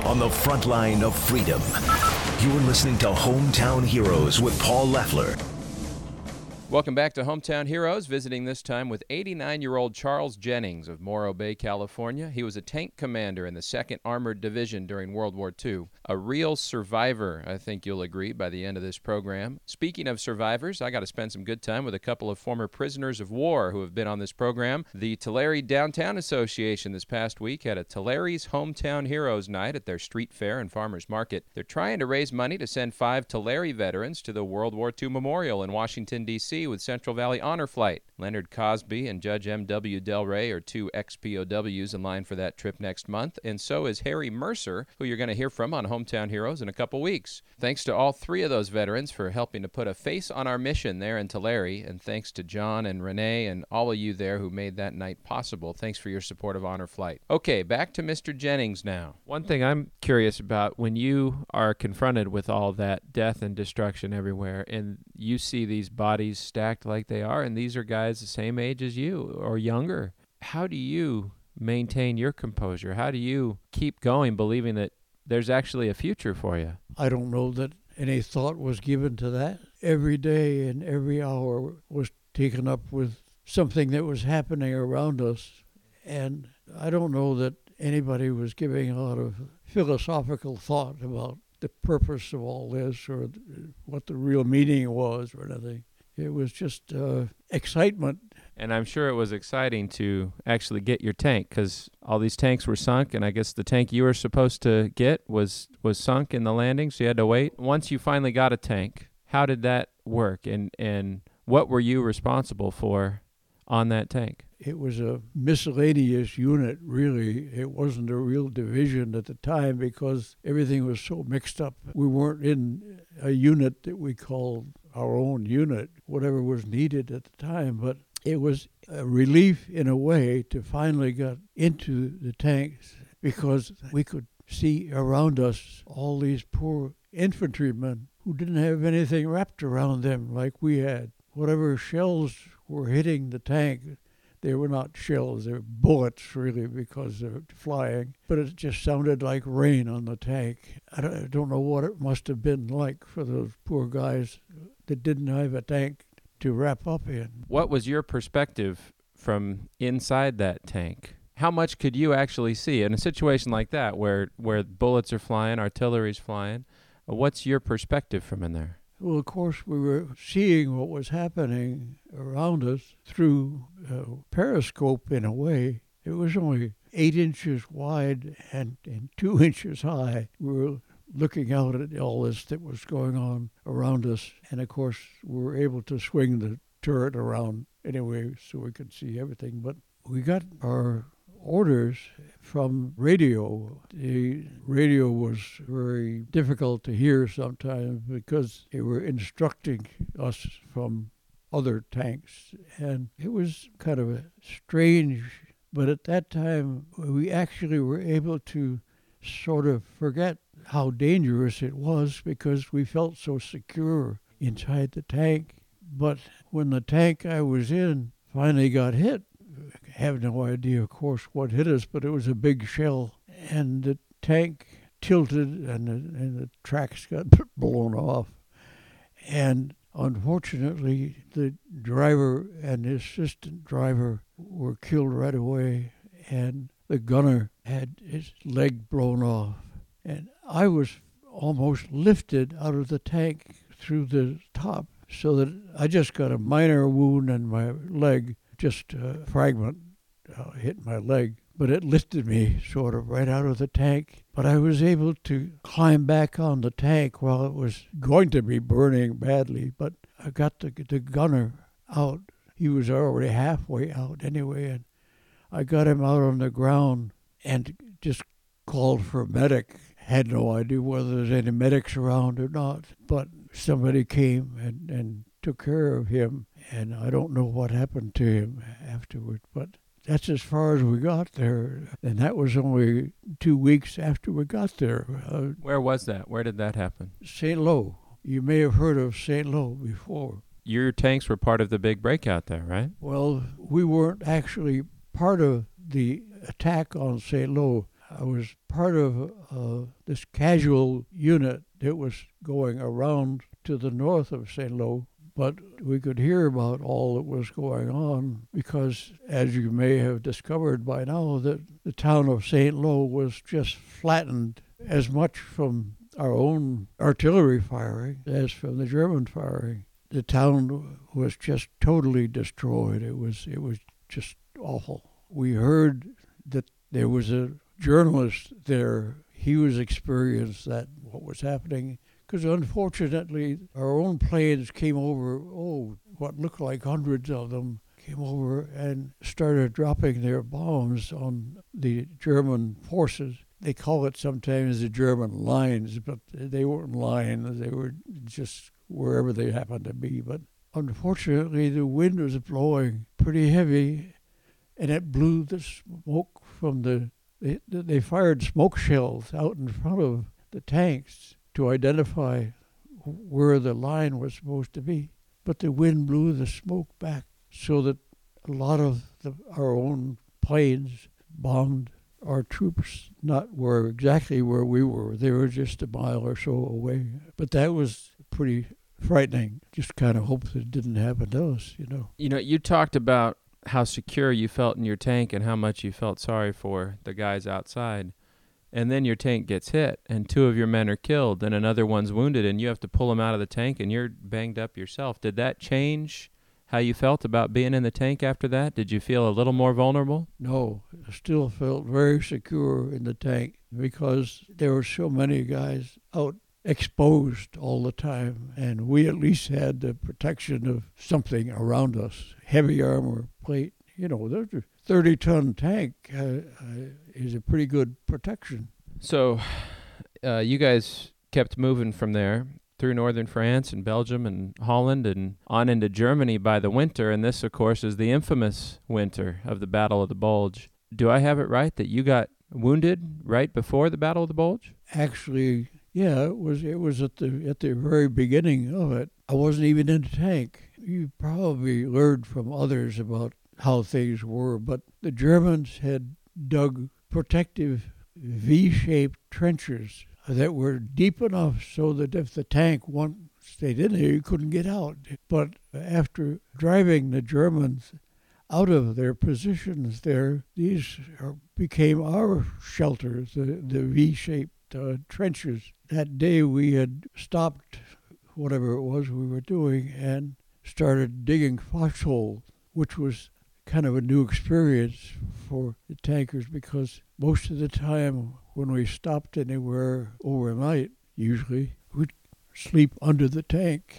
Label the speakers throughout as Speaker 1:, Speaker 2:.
Speaker 1: on the front line of freedom. You're listening to Hometown Heroes with Paul Leffler.
Speaker 2: Welcome back to Hometown Heroes, visiting this time with 89-year-old Charles Jennings of Morro Bay, California. He was a tank commander in the 2nd Armored Division during World War II. A real survivor, I think you'll agree, by the end of this program. Speaking of survivors, I got to spend some good time with a couple of former prisoners of war who have been on this program. The Tulare Downtown Association this past week had a Tulare's Hometown Heroes Night at their street fair and farmers market. They're trying to raise money to send 5 Tulare veterans to the World War II Memorial in Washington, D.C., with Central Valley Honor Flight. Leonard Cosby and Judge M.W. Del Rey are 2 ex-POWs in line for that trip next month, and so is Harry Mercer, who you're going to hear from on Hometown Heroes in a couple weeks. Thanks to all 3 of those veterans for helping to put a face on our mission there in Tulare, and thanks to John and Renee and all of you there who made that night possible. Thanks for your support of Honor Flight. Okay, back to Mr. Jennings now.
Speaker 3: One thing I'm curious about, when you are confronted with all that death and destruction everywhere, and you see these bodies stacked like they are, and these are guys the same age as you or younger, how do you maintain your composure? How do you keep going, believing that there's actually a future for you?
Speaker 4: I don't know that any thought was given to that. Every day and every hour was taken up with something that was happening around us, and I don't know that anybody was giving a lot of philosophical thought about the purpose of all this or what the real meaning was or anything. It was just excitement.
Speaker 3: And I'm sure it was exciting to actually get your tank, because all these tanks were sunk, and I guess the tank you were supposed to get was sunk in the landing, so you had to wait. Once you finally got a tank, how did that work, and what were you responsible for on that tank?
Speaker 4: It was a miscellaneous unit, really. It wasn't a real division at the time because everything was so mixed up. We weren't in a unit that we called our own unit, whatever was needed at the time, but it was a relief in a way to finally get into the tanks because we could see around us all these poor infantrymen who didn't have anything wrapped around them like we had. Whatever shells were hitting the tank, they were not shells, they were bullets, really, because they were flying. But it just sounded like rain on the tank. I don't know what it must have been like for those poor guys that didn't have a tank to wrap up in.
Speaker 3: What was your perspective from inside that tank? How much could you actually see in a situation like that where bullets are flying, artillery's flying? What's your perspective from in there?
Speaker 4: Well, of course, we were seeing what was happening around us through a periscope in a way. It was only 8 inches wide and 2 inches high. We were looking out at all this that was going on around us. And, of course, we were able to swing the turret around anyway so we could see everything. But we got our orders from radio. The radio was very difficult to hear sometimes because they were instructing us from other tanks. And it was kind of strange, but at that time we actually were able to sort of forget how dangerous it was because we felt so secure inside the tank. But when the tank I was in finally got hit, I have no idea, of course, what hit us, but it was a big shell, and the tank tilted, and the tracks got blown off. And unfortunately, the driver and the assistant driver were killed right away, and the gunner had his leg blown off. And I was almost lifted out of the tank through the top, so that I just got a minor wound in my leg. Just a fragment hit my leg, but it lifted me sort of right out of the tank. But I was able to climb back on the tank while it was going to be burning badly. But I got the gunner out. He was already halfway out anyway, and I got him out on the ground and just called for a medic. Had no idea whether there's any medics around or not, but somebody came and took care of him, and I don't know what happened to him afterward, but that's as far as we got there, and that was only 2 weeks after we got there.
Speaker 3: Where was that? Where did that happen?
Speaker 4: St. Lo. You may have heard of St. Lo before.
Speaker 3: Your tanks were part of the big breakout there, right?
Speaker 4: Well, we weren't actually part of the attack on St. Lo. I was part of this casual unit that was going around to the north of St. Lo, but we could hear about all that was going on because, as you may have discovered by now, that the town of St. Lo was just flattened as much from our own artillery firing as from the German firing. The town was just totally destroyed. It was just awful. We heard that there was a journalist there. He was experienced that what was happening because unfortunately our own planes came over, what looked like hundreds of them came over and started dropping their bombs on the German forces. They call it sometimes the German lines, but they weren't lines. They were just wherever they happened to be. But unfortunately the wind was blowing pretty heavy and it blew the smoke from they fired smoke shells out in front of the tanks to identify where the line was supposed to be. But the wind blew the smoke back so that a lot of our own planes bombed our troops, not exactly where we were. They were just a mile or so away. But that was pretty frightening. Just kind of hope that it didn't happen to us,
Speaker 3: You talked about how secure you felt in your tank and how much you felt sorry for the guys outside. And then your tank gets hit, and 2 of your men are killed, and another one's wounded, and you have to pull them out of the tank, and you're banged up yourself. Did that change how you felt about being in the tank after that? Did you feel a little more vulnerable?
Speaker 4: No, I still felt very secure in the tank because there were so many guys out exposed all the time, and we at least had the protection of something around us, heavy armor plate. The 30-ton tank is a pretty good protection.
Speaker 3: So you guys kept moving from there through northern France and Belgium and Holland and on into Germany by the winter, and this, of course, is the infamous winter of the Battle of the Bulge. Do I have it right that you got wounded right before the Battle of the Bulge?
Speaker 4: Actually, yeah, it was at the very beginning of it. I wasn't even in the tank. You probably learned from others about how things were, but the Germans had dug protective V-shaped trenches that were deep enough so that if the tank once stayed in there, you couldn't get out. But after driving the Germans out of their positions there, these became our shelters, the V-shaped trenches. That day we had stopped whatever it was we were doing and started digging foxholes, which was kind of a new experience for the tankers because most of the time when we stopped anywhere overnight, usually, we'd sleep under the tank.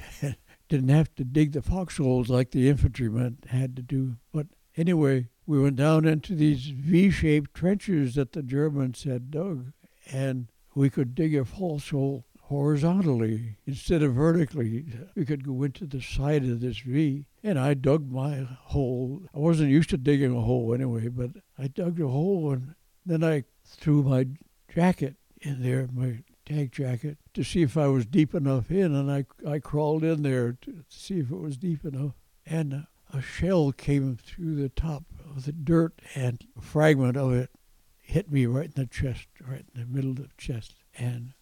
Speaker 4: Didn't have to dig the foxholes like the infantrymen had to do. But anyway, we went down into these V-shaped trenches that the Germans had dug, and we could dig a foxhole horizontally instead of vertically. We could go into the side of this V, and I dug my hole. I wasn't used to digging a hole anyway, but I dug a hole, and then I threw my jacket in there, my tank jacket, to see if I was deep enough in, and I crawled in there to see if it was deep enough. And a shell came through the top of the dirt, and a fragment of it hit me right in the chest, right in the middle of the chest, and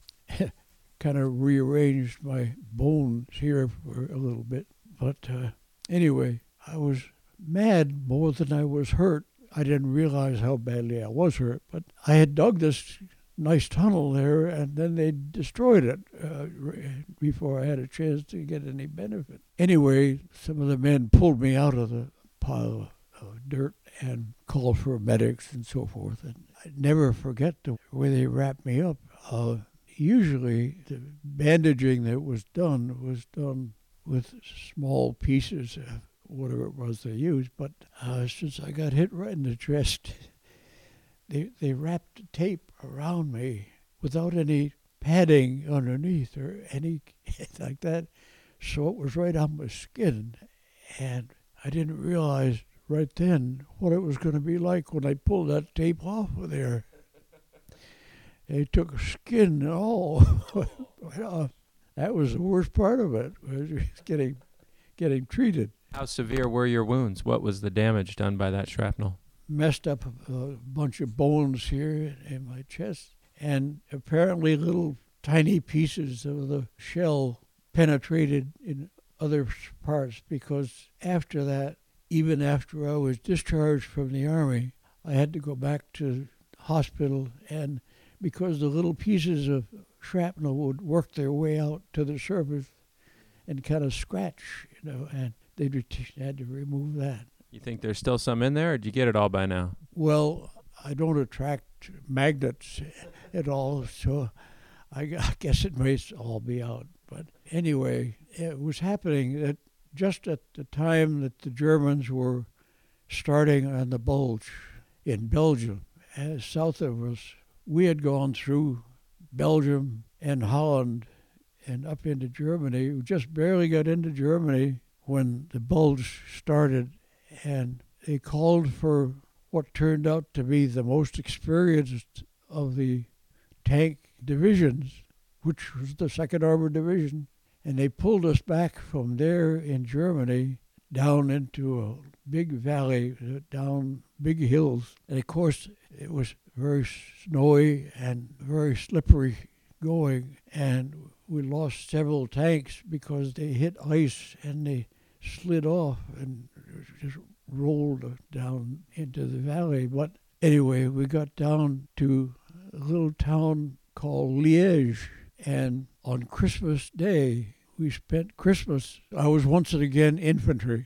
Speaker 4: kind of rearranged my bones here for a little bit. But anyway, I was mad more than I was hurt. I didn't realize how badly I was hurt, but I had dug this nice tunnel there, and then they destroyed it before I had a chance to get any benefit. Anyway, some of the men pulled me out of the pile of dirt and called for medics and so forth. And I never forget the way they wrapped me up. Usually, the bandaging that was done with small pieces of whatever it was they used. But since I got hit right in the chest, they wrapped tape around me without any padding underneath or any like that. So it was right on my skin. And I didn't realize right then what it was going to be like when I pulled that tape off of there. They took skin and all. That was the worst part of it, was getting treated.
Speaker 3: How severe were your wounds? What was the damage done by that shrapnel?
Speaker 4: messed up a bunch of bones here in my chest. And apparently little tiny pieces of the shell penetrated in other parts, because after that, even after I was discharged from the Army, I had to go back to hospital, and because the little pieces of shrapnel would work their way out to the surface and kind of scratch, and they had to remove that.
Speaker 3: You think there's still some in there, or did you get it all by now?
Speaker 4: Well, I don't attract magnets at all, so I guess it may all be out. But anyway, it was happening that just at the time that the Germans were starting on the Bulge in Belgium, south of us, we had gone through Belgium and Holland and up into Germany. We just barely got into Germany when the Bulge started, and they called for what turned out to be the most experienced of the tank divisions, which was the 2nd Armored Division. And they pulled us back from there in Germany down into a big valley, down big hills. And of course, it was very snowy and very slippery going. And we lost several tanks because they hit ice and they slid off and just rolled down into the valley. But anyway, we got down to a little town called Liège. And on Christmas Day, we spent Christmas. I was once again infantry.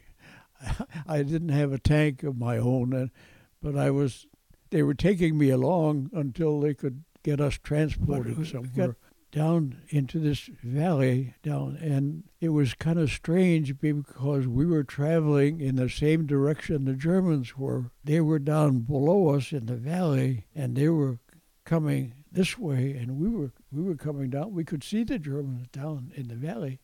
Speaker 4: I didn't have a tank of my own, but they were taking me along until they could get us transported somewhere. We got down into this valley and it was kind of strange because we were traveling in the same direction the Germans were. They were down below us in the valley, and they were coming this way, and we were coming down. We could see the Germans down in the valley.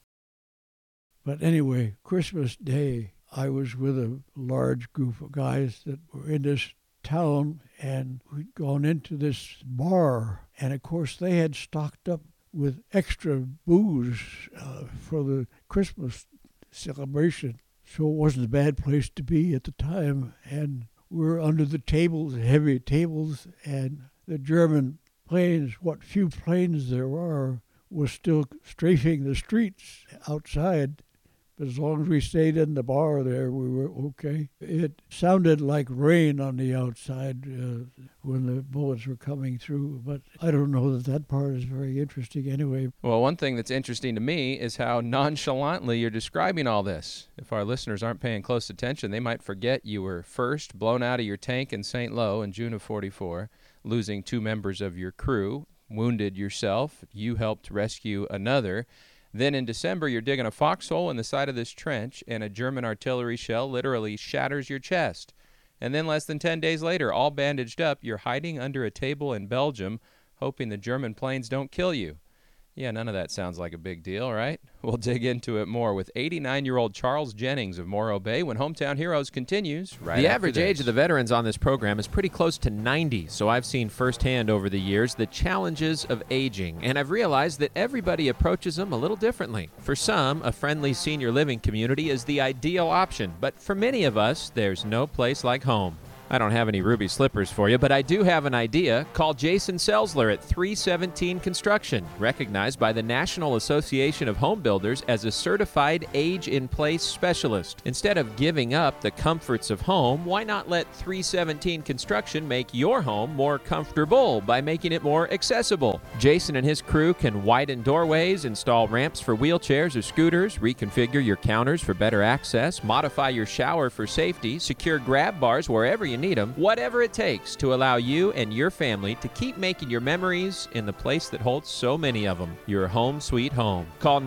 Speaker 4: But anyway, Christmas Day, I was with a large group of guys that were in this town, and we'd gone into this bar, and of course they had stocked up with extra booze for the Christmas celebration. So it wasn't a bad place to be at the time, and we were under the tables, heavy tables, and the German planes, what few planes there were, was still strafing the streets outside. But as long as we stayed in the bar there, we were okay. It sounded like rain on the outside when the bullets were coming through, but I don't know that part is very interesting anyway.
Speaker 2: Well, one thing that's interesting to me is how nonchalantly you're describing all this. If our listeners aren't paying close attention, they might forget you were first blown out of your tank in St. Lo in June of '44, losing 2 members of your crew, wounded yourself. You helped rescue another. Then in December, you're digging a foxhole in the side of this trench, and a German artillery shell literally shatters your chest. And then less than 10 days later, all bandaged up, you're hiding under a table in Belgium, hoping the German planes don't kill you. Yeah, none of that sounds like a big deal, right? We'll dig into it more with 89-year-old Charles Jennings of Morro Bay when Hometown Heroes continues right after this.
Speaker 3: The average age of the veterans on this program is pretty close to 90, so I've seen firsthand over the years the challenges of aging, and I've realized that everybody approaches them a little differently. For some, a friendly senior living community is the ideal option, but for many of us, there's no place like home. I don't have any ruby slippers for you, but I do have an idea. Call Jason Selzler at 317 Construction, recognized by the National Association of Home Builders as a certified age-in-place specialist. Instead of giving up the comforts of home, why not let 317 Construction make your home more comfortable by making it more accessible? Jason and his crew can widen doorways, install ramps for wheelchairs or scooters, reconfigure your counters for better access, modify your shower for safety, secure grab bars wherever you need them, whatever it takes to allow you and your family to keep making your memories in the place that holds so many of them, your home sweet home. Call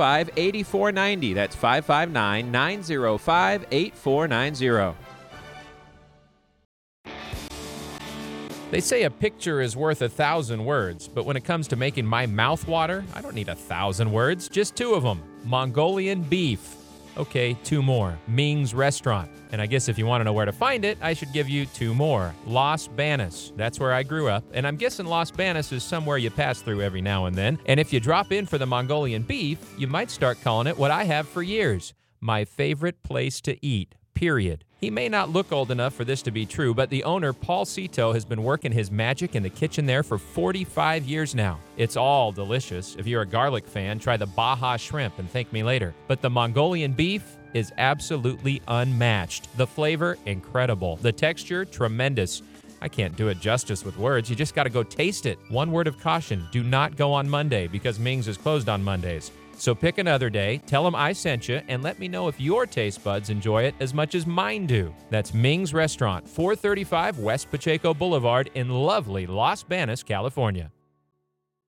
Speaker 3: 905-8490. That's 559-905-8490. They say a picture is worth 1,000 words, but when it comes to making my mouth water, I don't need 1,000 words, just 2 of them. Mongolian beef. Okay, 2 more. Ming's Restaurant. And I guess if you want to know where to find it, I should give you 2 more. Los Banos. That's where I grew up. And I'm guessing Los Banos is somewhere you pass through every now and then. And if you drop in for the Mongolian beef, you might start calling it what I have for years. My favorite place to eat. Period.
Speaker 5: He may not look old enough for this to be true, but the owner, Paul Cito, has been working his magic in the kitchen there for 45 years now. It's all delicious. If you're a garlic fan, try the Baja shrimp and thank me later. But the Mongolian beef is absolutely unmatched. The flavor, incredible. The texture, tremendous. I can't do it justice with words. You just got to go taste it. One word of caution, do not go on Monday because Ming's is closed on Mondays. So pick another day, tell them I sent you, and let me know if your taste buds enjoy it as much as mine do. That's Ming's Restaurant, 435 West Pacheco Boulevard in lovely Los Banos, California.